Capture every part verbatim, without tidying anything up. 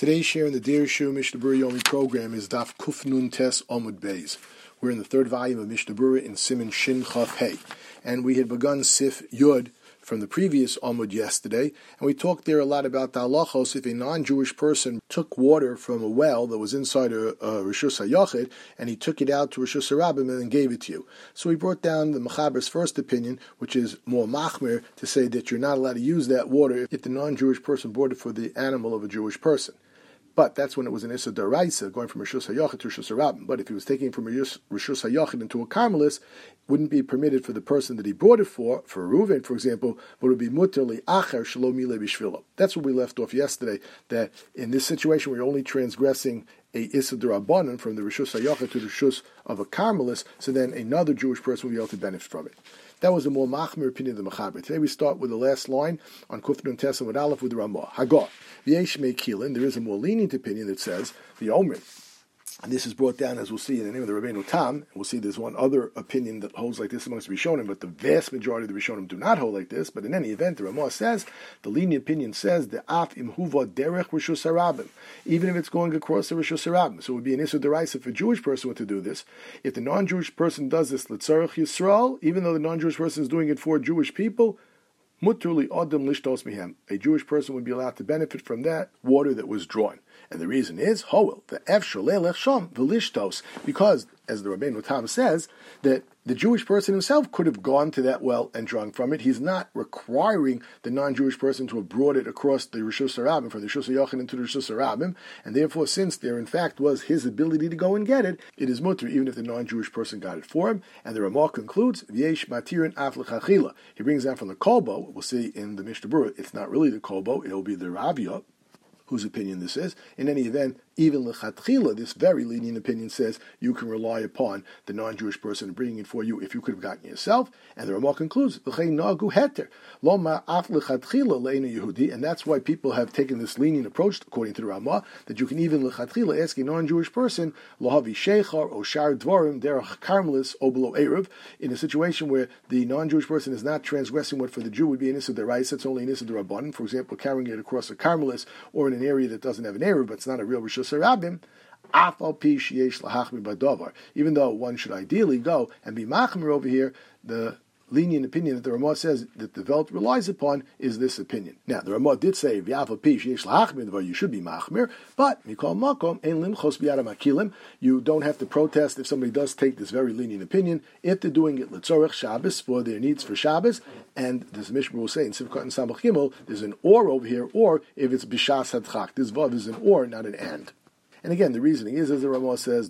Today's share in the Deir Shu Mishnah Berurah Yomi program is Daf Kuf Nun Tes Amud Beis. We're in the third volume of Mishnah Berurah in Siman Shin Chaf Hey, and we had begun Sif Yud from the previous Amud yesterday, and we talked there a lot about the halachos if a non-Jewish person took water from a well that was inside a, a Rishus HaYachid, and he took it out to Rishus HaRabim and then gave it to you. So we brought down the Mechaber's first opinion, which is more machmir, to say that you're not allowed to use that water if the non-Jewish person bought it for the animal of a Jewish person. But that's when it was an Issa D'Oraisa, going from Rishus HaYachid to Rishus HaRabim. But if he was taking it from Rishus HaYachid into a Carmelis, it wouldn't be permitted for the person that he brought it for, for Reuven, for example, but it would be mutter li'acher shelo mileh b'shvilo. That's what we left off yesterday, that in this situation we're only transgressing a Issa D'Rabbanan from the Rishus HaYachid to the Rishus of a Carmelis, so then another Jewish person will be able to benefit from it. That was a more machmir opinion of the Mechaber. Today we start with the last line on Kuf Nun Tes Amud Aleph with the Ramah. Hagar. V'yesh me'kilin. There is a more lenient opinion that says the Omer. And this is brought down, as we'll see, in the name of the Rabbeinu Tam. And we'll see there's one other opinion that holds like this amongst the Rishonim, but the vast majority of the Rishonim do not hold like this. But in any event, the Ramah says, the lenient opinion says, the af im huva derech Rishus HaRabim, even if it's going across the Rishus HaRabim. So it would be an Issa D'Oraisa if a Jewish person were to do this. If the non-Jewish person does this, l'tzarech Yisrael, even though the non-Jewish person is doing it for Jewish people, mutur li'adam lishtos mihem, a Jewish person would be allowed to benefit from that water that was drawn. And the reason is, hoel, the ef sholelech sham v'lishtos, because, as the Rabbeinu Tam says, that the Jewish person himself could have gone to that well and drunk from it. He's not requiring the non-Jewish person to have brought it across the Rishus HaRabim, from the Rishus HaYachid into the Rishus HaRabim, and therefore, since there in fact was his ability to go and get it, it is mutter, even if the non-Jewish person got it for him. And the Ramah concludes, v'yesh matirin af l'chachila. He brings that from the Kolbo. We'll see in the Mishnah Berurah, it's not really the Kolbo, it'll be the Ravia, whose opinion this is. In any event, even l'chatchila, this very lenient opinion says you can rely upon the non-Jewish person bringing it for you if you could have gotten it yourself. And the Ramah concludes, v'chein nagu heter, lo ma'af l'chatchila le'enu Yehudi, and that's why people have taken this lenient approach, according to the Ramah, that you can even l'chatchila ask a non-Jewish person, lohavi sheichar o shar dvarim derech karmelis o below erev, in a situation where the non-Jewish person is not transgressing what for the Jew would be an issa d'oraisa, it's only an issa d'rabbanan, for example, carrying it across a karmelis or in an area that doesn't have an erev, but it's not a real Rishus HaRabim, even though one should ideally go and be machmir over here, the lenient opinion that the Ramah says that the Velt relies upon is this opinion. Now, the Ramah did say, you should be machmir, but you don't have to protest if somebody does take this very lenient opinion, if they're doing it l'tzorech Shabbos, for their needs for Shabbos, and this Mishnah will say in Sivkot and Samach Gimel, there's an or over here, or if it's b'shas hadchak, this vav is an or, not an and. And again, the reasoning is, as the Ramah says,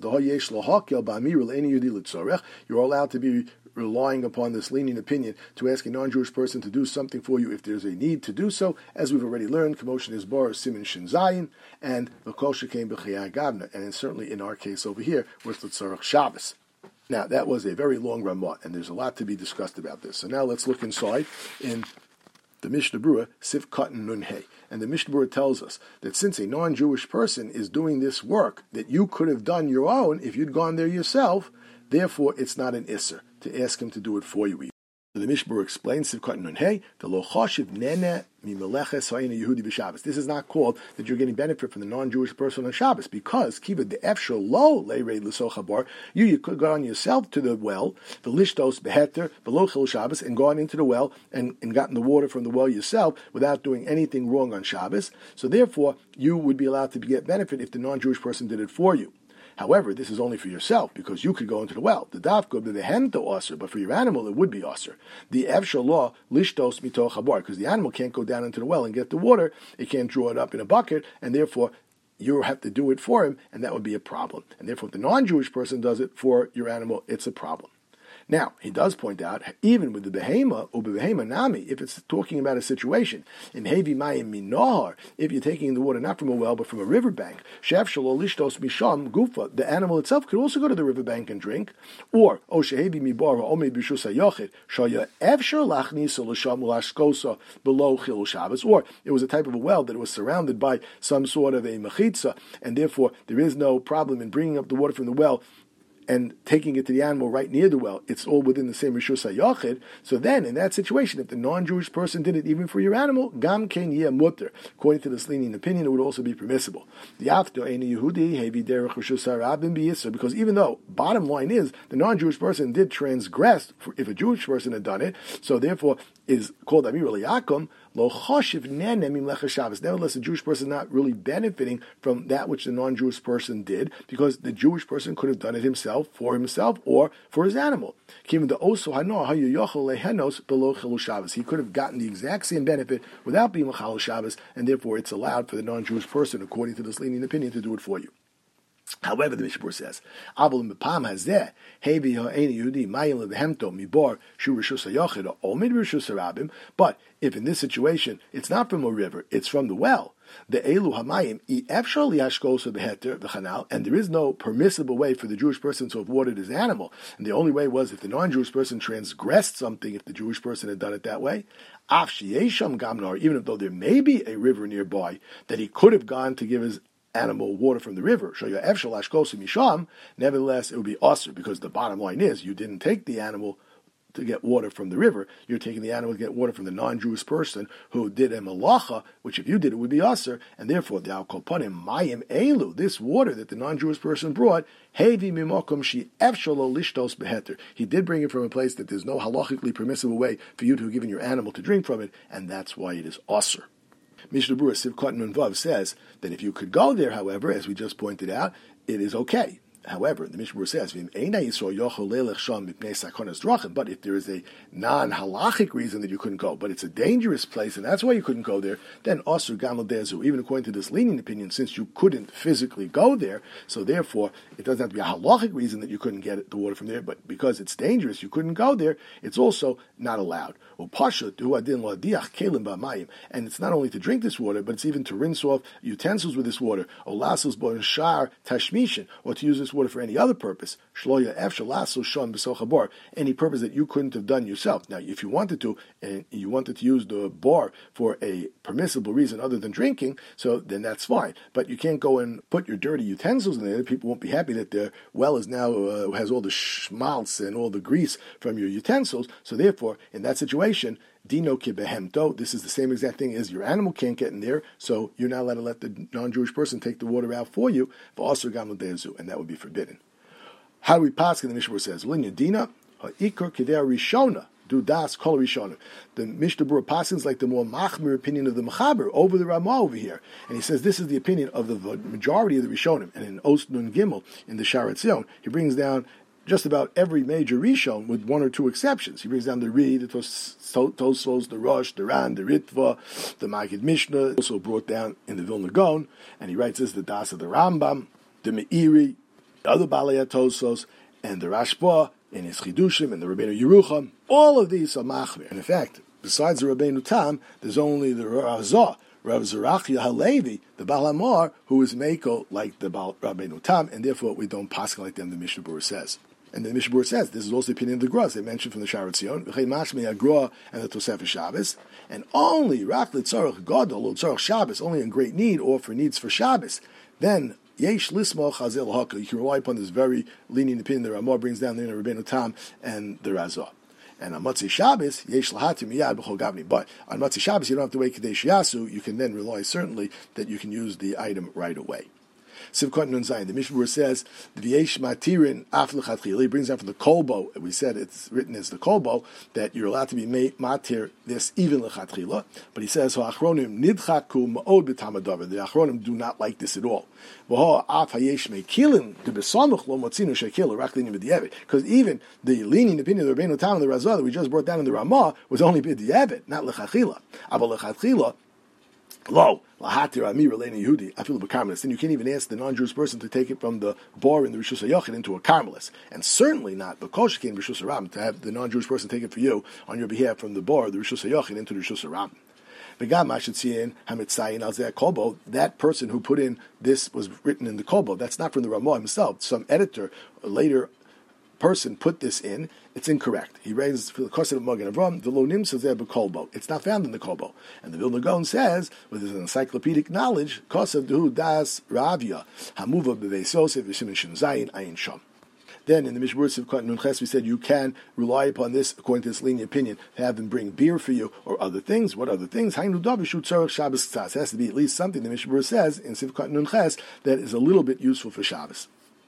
you're allowed to be relying upon this lenient opinion to ask a non-Jewish person to do something for you if there's a need to do so, as we've already learned, Kamoshin is bar Siman Shin Zayin, and V'kol Shekein B'chayai Gavna, and certainly in our case over here, with L'tzarech Shabbos. Now, that was a very long Ramah, and there's a lot to be discussed about this. So now let's look inside in the Mishnah Berurah, Sivkot Nun Hey. And the Mishnah Berurah tells us that since a non-Jewish person is doing this work that you could have done your own if you'd gone there yourself, therefore it's not an isser to ask him to do it for you. The Mishnah Berurah explains, Sivkot Nun Hey, the lo chashiv nene mi meleches ha'ina Yehudi b'Shabbos. This is not called that you're getting benefit from the non-Jewish person on Shabbos, because kiva de efshel lo leirei l'sochabar, you you could go on yourself to the well, the lishtos beheter below chil Shabbos, and gone into the well and, and gotten the water from the well yourself without doing anything wrong on Shabbos. So therefore, you would be allowed to get benefit if the non-Jewish person did it for you. However, this is only for yourself, because you could go into the well. The daf could be the hem to osir, but for your animal, it would be osir. The efshel law lishtos mitoch habar, because the animal can't go down into the well and get the water. It can't draw it up in a bucket, and therefore you have to do it for him, and that would be a problem. And therefore, if the non-Jewish person does it for your animal, it's a problem. Now, he does point out, even with the behema, or behema nami, if it's talking about a situation, in hevi mayim minohar, if you're taking the water not from a well, but from a riverbank, shef shalo lishtos misham gufa, the animal itself could also go to the riverbank and drink, or, o shehevi mibar ome b'shus hayochid, shaya efshar lachnis l'sham l'ashkosa below chil Shabbos, or it was a type of a well that it was surrounded by some sort of a mechitza, and therefore there is no problem in bringing up the water from the well and taking it to the animal right near the well, it's all within the same Rishus HaYachid. So then, in that situation, if the non-Jewish person did it even for your animal, Gam Ken Yeh Mutter. According to this lenient opinion, it would also be permissible. The After Eini Yehudi Hevi Derech Rishus HaRabim B'Yisra, because even though, bottom line is, the non-Jewish person did transgress if a Jewish person had done it, so therefore is called Amir Yakum, Lo Choshev Nenem Mimlecha Shabbos. Nevertheless, the Jewish person not really benefiting from that which the non-Jewish person did, because the Jewish person could have done it himself, for himself, or for his animal. He could have gotten the exact same benefit without being Machal Shabbos, and therefore it's allowed for the non-Jewish person, according to this lenient opinion, to do it for you. However, the Mishnah says, "Abel mipam hazeh hebi ha'eni yudi mayim levehemto mibor shu rishus hayochid or mid rishus harabim." But if in this situation it's not from a river, it's from the well, the elu hamayim i efshal liyashkos beheter v'chanal, and there is no permissible way for the Jewish person to have watered his animal, and the only way was if the non-Jewish person transgressed something, if the Jewish person had done it that way. Af sheyesham gamnar, even though there may be a river nearby that he could have gone to give his animal water from the river, nevertheless it would be usher, because the bottom line is you didn't take the animal to get water from the river, you're taking the animal to get water from the non-Jewish person who did a malacha, which if you did it would be usher, and therefore the alkoponim mayim elu, this water that the non-Jewish person brought, hevi mimokum shi efshalo lishtos beheter, he did bring it from a place that there's no halachically permissible way for you to have given your animal to drink from it, and that's why it is usher. Mishnah Berurah Sivkot Nun Vav says that if you could go there, however, as we just pointed out, it is okay. However, the Mishnah Berurah says, but if there is a non-halachic reason that you couldn't go, but it's a dangerous place, and that's why you couldn't go there, then Asur Gamal Dezu, even according to this lenient opinion, since you couldn't physically go there, so therefore it doesn't have to be a halachic reason that you couldn't get the water from there, but because it's dangerous, you couldn't go there, it's also not allowed. And it's not only to drink this water, but it's even to rinse off utensils with this water, or to use this water for any other purpose, any purpose that you couldn't have done yourself. Now, if you wanted to, and you wanted to use the bar for a permissible reason other than drinking, so then that's fine. But you can't go and put your dirty utensils in there. People won't be happy that their well is now uh, has all the schmaltz and all the grease from your utensils. So therefore, in that situation, Dino kibehemto, this is the same exact thing as your animal can't get in there, so you're not allowed to let the non-Jewish person take the water out for you, and that would be forbidden. How do we pass? The Mishnah says, Linya Dina, Ikur Kidea Rishona, do das kol Rishona. The Mishnah Berurah passes like the more machmir opinion of the Mechaber over the Ramah over here. And he says this is the opinion of the majority of the Rishonim. And in Os Nun Gimel, in the Sharat Zion, he brings down just about every major Rishon with one or two exceptions. He brings down the Ri, the Tos, Tosfos, the Rosh, the Ran, the Ritva, the Magid Mishnah, also brought down in the Vilna Gaon, and he writes this, the Das of the Rambam, the Meiri, the other Balei Tosos, and the Rashba, in his Chidushim, and the Rabbeinu Yerucham. All of these are Machmir. And in fact, besides the Rabbeinu Tam, there's only the Razah, Rav Zerachia Halevi, the Baal Hamar, who is Meiko like the Baal Rabbeinu Tam, and therefore we don't pass like them, the Mishnah Berurah says. And the Mishnah Berurah says, this is also the opinion of the Gra, as they mentioned from the Sharat Zion, V'chei Mashmei HaGra and the Tosefes Shabbos, and only Rak L'Tzorach Gadol or Tzorach Shabbos, only in great need or for needs for Shabbos, then Yesh Lismo Chazel Haka, you can rely upon this very lenient opinion that Ramah brings down there in Rabbeinu Tam and the Razah. And on Matzei Shabbos, Yesh Lahati Miyad B'chol Gavni. But on Matzei Shabbos, you don't have to wait Kadesh Yasu. You can then rely certainly that you can use the item right away. Sivkot Nun Zayin. The Mishnah Berurah says the V'yesh Matirin Af L'Chatchila. He brings down from the Kolbo. We said it's written as the Kolbo that you're allowed to be matir this even L'Chatchila. But he says Ha'achronim Nidchaku Ma'od B'Tamadavar. The Achronim do not like this at all. Because even the lenient opinion of the Rabbeinu Tam and the Razah that we just brought down in the Ramah was only b'diavad, not l'chachila. Aber l'chachila, lo lahatir ami relating Yehudi, I feel the carmelis. Then you can't even ask the non-Jewish person to take it from the bar in the Rishus HaYachid into a carmelis, and certainly not the kosher Rishus HaRabim to have the non-Jewish person take it for you on your behalf from the bar, the Rishus HaYachid into the Rishus HaRabim. That person who put in this was written in the Kolbo. That's not from the Ramah himself. Some editor, a later person, put this in. It's incorrect. He raises for the Kosev of Magen Avram, the Lonim says there Kolbo. It's not found in the Kolbo. And the Vilna Gaon says, with his encyclopedic knowledge, Kosev Dehu Das Ravia, Hamuva Beveis Yosef, V'Shimon Shin Zayin, Ayin Shom. Then in the Mishnah Sivkot Nun Ches we said you can rely upon this, according to this lenient opinion, to have them bring beer for you or other things. What other things? Hainu Davishu Tzarech Shabbos Tzas. It has to be at least something the Mishnah says in Sivkot Nun Ches that is a little bit useful for Shabbos.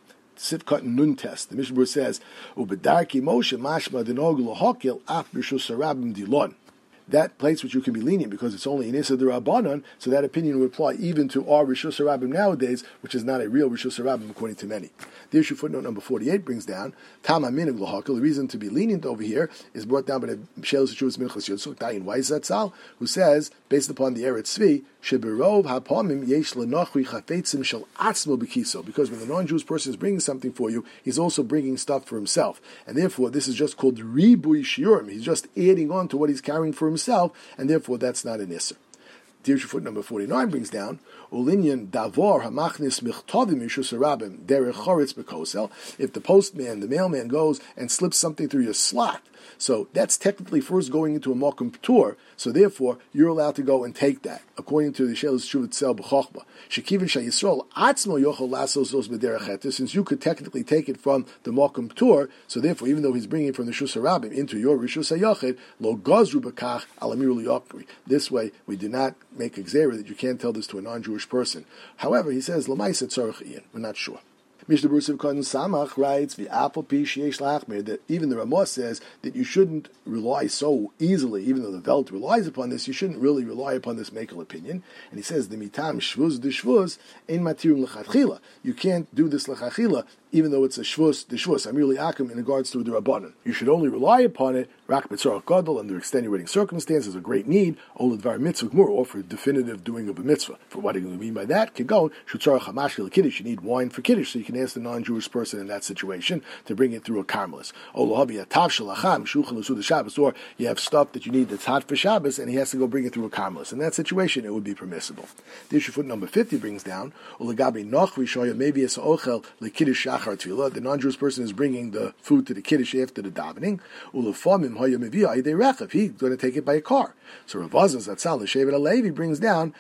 Sivkot Nun Test. The Mishnah says, "Ubedarki Moshe mashma denogul hokel af b'rishus harabim dilon." That place which you can be lenient because it's only an Issa D'Rabbanan, so that opinion would apply even to our Rishus Harabim nowadays, which is not a real Rishus Harabim according to many. The issue footnote number forty-eight brings down, Tama Minig L'Hakel, the reason to be lenient over here is brought down by the Shelos Shuvas Minchas Yotzuk Dayin Weiss Zatzal, who says, based upon the Eretz Tzvi, Shebirov HaPamim Yesh L'Nochri Chafetzim Shel Atzmo B'Kiso, because when the non-Jewish person is bringing something for you, he's also bringing stuff for himself. And therefore, this is just called Ribui Shiurim. He's just adding on to what he's carrying for himself, and therefore that's not an Isser. Dirshu foot number forty-nine brings down, Ulinyan Davor Hamachnis Michtovim Rishus Harabim Derech Choretz B'Kosel. If the postman, the mailman, goes and slips something through your slot, so that's technically first going into a Mokum P'tur, so therefore you're allowed to go and take that, according to the Shelos Shuvat Tzel B'Chochma. Shekivin Shayisrael Atzmo Yochel Lasos Zos B'Derech Heter, since you could technically take it from the Mokum P'tur, so therefore even though he's bringing it from the Rishus Harabim into your Rishus HaYachid, Lo Gozru B'Kach Alamir L'Yokri. This way we do not make a gzera that you can't tell this to a non-Jewish person. However, he says L'Maisa Tzarech Iyan. We're not sure. Mishnah Berurah Sivkot Samach writes V'Apol Pi Sheyesh Lachmir, that even the Ramah says that you shouldn't rely so easily, even though the Velt relies upon this, you shouldn't really rely upon this Mekel opinion. And he says the Mitam Shvuz de Shvuz Ein Matirum L'Chadchila. You can't do this L'Chadchila, even though it's a Shvuz de Shvuz Amirli Akim in regards to the Rabbanan. You should only rely upon it Rak B'Tzarech Gadol under extenuating circumstances, a great need, Ol Dvar Mitzvah Gmur, or for definitive doing of a mitzvah. For what do you mean by that? Kegon Shutzarech Hamash L'Kiddush. You need wine for Kiddush, so you can ask the non-Jewish person in that situation to bring it through a Carmelis. Or you have stuff that you need that's hot for Shabbos, and he has to go bring it through a Carmelis. In that situation, it would be permissible. The issue foot number fifty brings down, the non-Jewish person is bringing the food to the Kiddush after the davening. He's going to take it by a car. So Rav Azaz Zatzal, the Shevet HaLevi, brings down,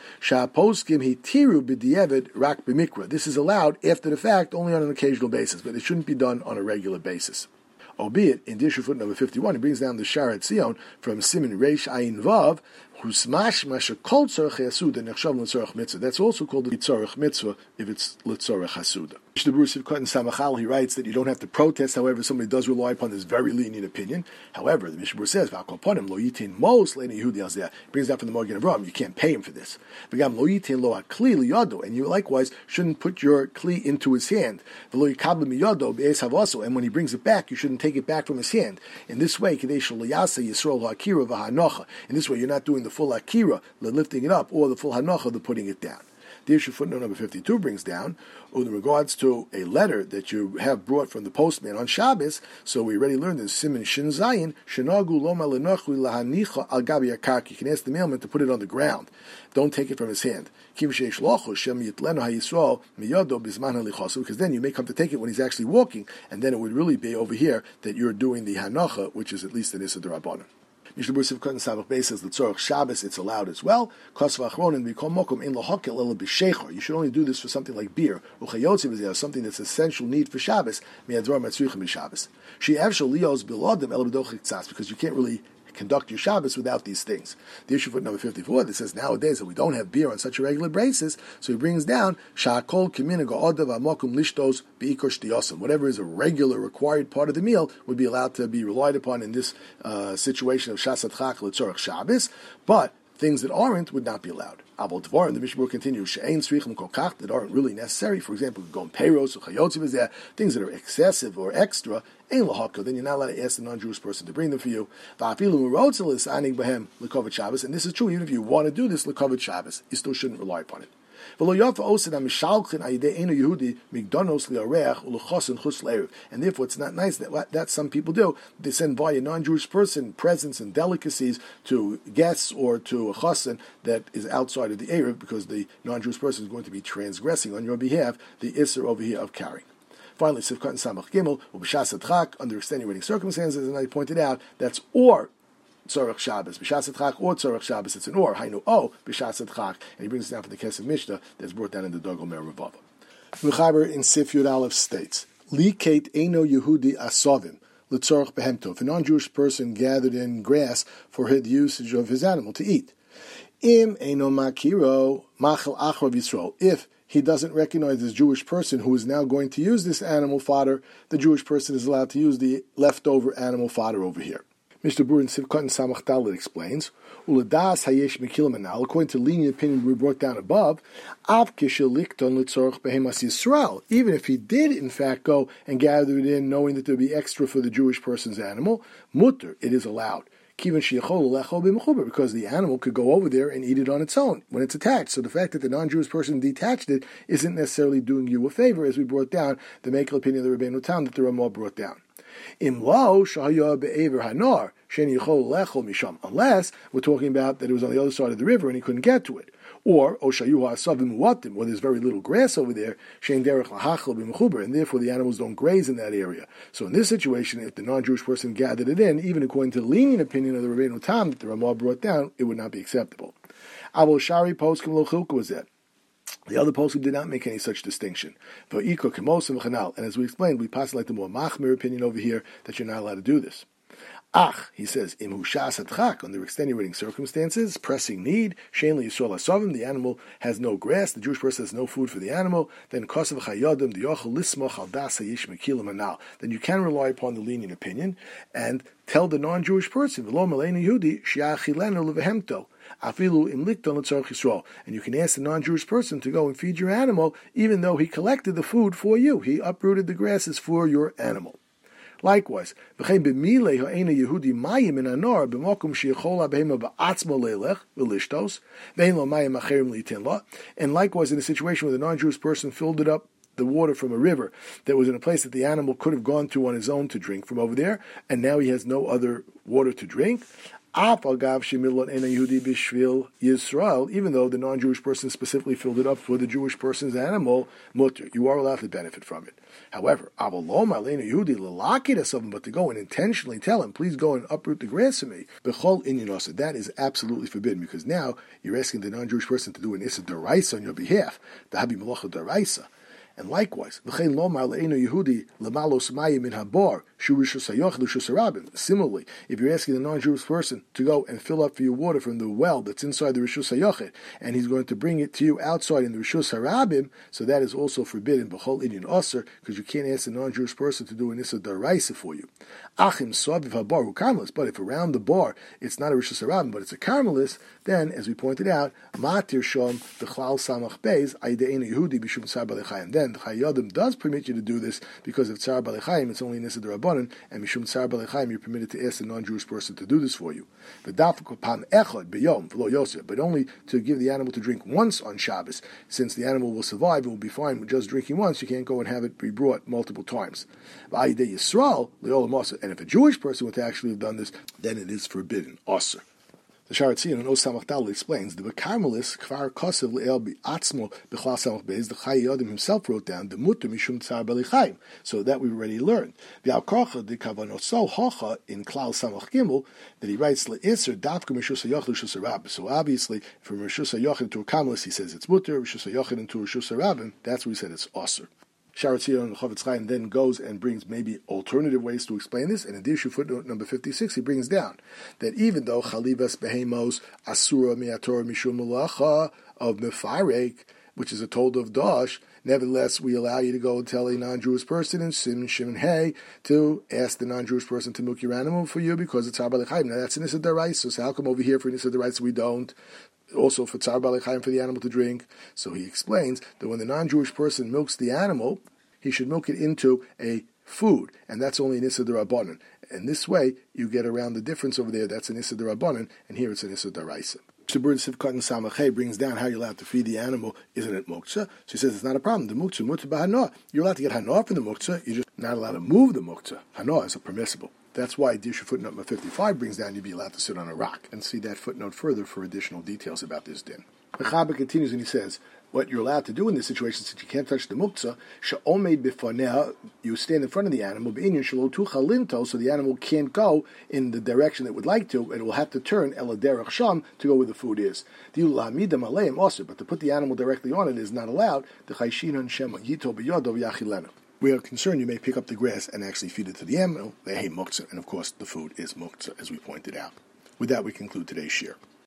this is allowed after the fact, only on an occasional basis, but it shouldn't be done on a regular basis. Albeit, in the issue foot number fifty-one, it brings down the Sharat Zion from Simin Reish Ayin Vav, that's also called the Tzorech Mitzvah if it's L'Tzorech Hasuda. Mishnah Berurah Sivkot Samachal, he writes that you don't have to protest, however, somebody does rely upon this very lenient opinion. However, the Mishnah Berurah says, V'akol ponim lo yitin mos le'nei Yehudi al zeh. It brings out from the Magen Avraham, you can't pay him for this. V'gam lo yitin lo ha'kli liyado, and you likewise shouldn't put your kli into his hand. V'lo yikabel miyado be'es havaso, and when he brings it back, you shouldn't take it back from his hand. In this way, Kadei shel yasa Yisrael ha'akira v'ha'anocha. In this way, you're not doing the full akira, the lifting it up, or the full hanocha, the putting it down. The issue footnote number fifty-two brings down, in regards to a letter that you have brought from the postman on Shabbos, so we already learned in Siman Shin Zayin, Shenagu Loma Lenachli Lahanicha Al Gabi Akarki. You can ask the mailman to put it on the ground. Don't take it from his hand. Because then you may come to take it when he's actually walking, and then it would really be over here that you're doing the hanacha, which is at least an Issa D'Rabbanan. Mishnah Berurah Sivkot Samach Beis says L'Tzorech Shabbos, it's allowed as well. Kosov Achronin B'Kol Mokom Ein Lo Hakel Ela B'Sheichor. You should only do this for something like beer. Uchayotzi B'Zeh, something that's essential need for Shabbos. Me'advar Matzrichim B'Shabbos. She'ev Shel Lios B'Lodim Ela B'Dochik Tzas, because you can't really conduct your Shabbos without these things. The issue foot number fifty-four that says nowadays that we don't have beer on such a regular basis, so he brings down Sha'akol Kimin Ga'odav Amokum Lishtos Be'ikor Shtiyosam. Whatever is a regular required part of the meal would be allowed to be relied upon in this uh, situation of Shasat Chak L'Tzorech Shabbos, but things that aren't would not be allowed. Abel Dvar, and the Mishnah continues, She'ein Tzrichim Kokach, that aren't really necessary. For example, Gon Peiros or Chayotzi V'zeh, things that are excessive or extra, Ein L'Hakka, then you're not allowed to ask the non-Jewish person to bring them for you. Va'afilu Merotzel is Aning Behem L'Kovet Shabbos, and this is true even if you want to do this L'Kovet Shabbos, you still shouldn't rely upon it. And therefore it's not nice that that some people do. They send by a non-Jewish person presents and delicacies to guests or to a chassan that is outside of the Erev, because the non-Jewish person is going to be transgressing on your behalf the Isser over here of carrying. Finally, Sivkot and Samach Gimel, Ub'shas Chak, under extenuating circumstances, and I pointed out, that's or Tzorech Shabbos, B'shas Chak or Tzorech Shabbos, it's an or, Hainu O, B'shas Chak, and he brings it down from the Kesef Mishnah that's brought down in the Dog Omer Ravava. Mechaber in Sif Yud Aleph states, Liket Eino Yehudi Asovim. If a non-Jewish person gathered in grass for the usage of his animal to eat. Im Eino Makiro Machel Achrav Yisrael. If he doesn't recognize this Jewish person who is now going to use this animal fodder, the Jewish person is allowed to use the leftover animal fodder over here. Mister Bur in Sivkot and Samach Dalet explains, Uladas Hayesh Mekil Manal, according to lenient opinion we brought down above, Av Kishelikton Litzorch Behemas Yisrael. Even if he did in fact go and gather it in knowing that there would be extra for the Jewish person's animal, mutter, it is allowed. Because the animal could go over there and eat it on its own when it's attached. So the fact that the non-Jewish person detached it isn't necessarily doing you a favor, as we brought down the Mekel opinion of the Rebbeinu Tam that the Ramah brought down. Unless we're talking about that it was on the other side of the river and he couldn't get to it. Or, or there's very little grass over there, and therefore the animals don't graze in that area. So in this situation, if the non-Jewish person gathered it in, even according to the lenient opinion of the Rebbeinu Tam that the Ramah brought down, it would not be acceptable. Abul Shari poskim lo chilku was that. The other poskim did not make any such distinction. And as we explained, we pass like the more machmir opinion over here that you're not allowed to do this. Ach, he says, im hushas atchak, under extenuating circumstances, pressing need, shenli yisrael asovim, the animal has no grass, the Jewish person has no food for the animal, then kosav chayodim, diyochel lismoch al das hayish mekilim anal. Then you can rely upon the lenient opinion and tell the non-Jewish person, v'lo malenu yehudi, shiachilenu levehemto, afilu im likton l'tzorch Yisrael. And you can ask the non-Jewish person to go and feed your animal, even though he collected the food for you. He uprooted the grasses for your animal. Likewise, and likewise, in a situation where the non-Jewish person filled it up, the water from a river that was in a place that the animal could have gone to on his own to drink from over there, and now he has no other water to drink. Even though the non-Jewish person specifically filled it up for the Jewish person's animal, mutter, you are allowed to benefit from it. However, but to go and intentionally tell him, please go and uproot the grass for me, that is absolutely forbidden, because now you're asking the non-Jewish person to do an issa daraisa on your behalf, the habi malacha daraisa. And likewise, similarly, if you're asking the non-Jewish person to go and fill up for your water from the well that's inside the Rishus HaYochid, and he's going to bring it to you outside in the Rishus HaRabim, so that is also forbidden, b'chol inyan aser, because you can't ask the non-Jewish person to do an issa daraisa for you. Achim saviv habar hu karmelis, but if around the bar it's not a Rishus HaRabim, but it's a karmelis, then, as we pointed out, matir shom b'chlal samach beis aideinu Yehudi b'shum tzar balechayim. Then the Chayadim does permit you to do this because of tzar balechayim. It's only an issa d'Rabbanan, and mishum tzar balechayim you're permitted to ask the non-Jewish person to do this for you. But only to give the animal to drink once on Shabbos. Since the animal will survive, it will be fine with just drinking once. You can't go and have it be brought multiple times. And if a Jewish person were to actually have done this, then it is forbidden. Aser. The Sharat Tzion and Osamach Dalel explains the Bekarmelis Kvar Kosev Le'el Bi'atzmo B'Chlal Samach Beis. The Chai Yodim himself wrote down the Mutter Mishum Tzar B'Lichayim. So that we've already learned. The Al Kocha the Kavanotso Hocha in Klal Samach Gimel that he writes Le'Isr Davka Mishus HaYochid Rishus HaRabim. So obviously from Rishus HaYochid to a Karmelis he says it's Mutter. Rishus HaYochid into Rishus HaRabim, that's what he said it's Aser. Sharat Tzion and Chofetz Chaim then goes and brings maybe alternative ways to explain this, and in the issue footnote number fifty-six he brings down that even though Chalivas Behemos Asura Miator Mishum Malacha of Mefarek, which is a told of Dosh, nevertheless we allow you to go and tell a non-Jewish person in Sim Shimon Hay to ask the non-Jewish person to milk your animal for you because it's Har Balechayim. Now that's an Issa D'Oraisa, so how come over here for an Issa D'Oraisa we don't? Also for Tzar Balechayim for the animal to drink. So he explains that when the non-Jewish person milks the animal, he should milk it into a food, and that's only an Issa D'Rabbanan. And this way, you get around the difference over there. That's an Issa D'Rabbanan, and here it's an Issa D'Oraisa. Mister Bur Sivkot and Samachay brings down how you're allowed to feed the animal, isn't it muktzah? So he says it's not a problem. The muktzah, muktzah b'hanah. You're allowed to get hanah from the muktzah, you're just not allowed to move the muktzah. Hanah is a permissible. That's why Disha footnote number fifty-five brings down you'd be allowed to sit on a rock, and see that footnote further for additional details about this din. The Chaber continues and he says, what you're allowed to do in this situation, since you can't touch the muktzah, she'omed b'faneh, you stand in front of the animal, b'inyan shelo tucha linto, so the animal can't go in the direction it would like to, and it will have to turn el derech sham to go where the food is. Di'ulamidam aleim also, but to put the animal directly on it is not allowed. The chayshinan shema yito b'yodo v'yachilenu. we are concerned you may pick up the grass and actually feed it to the animal, and of course the food is muktzah, as we pointed out. With that, we conclude today's shir.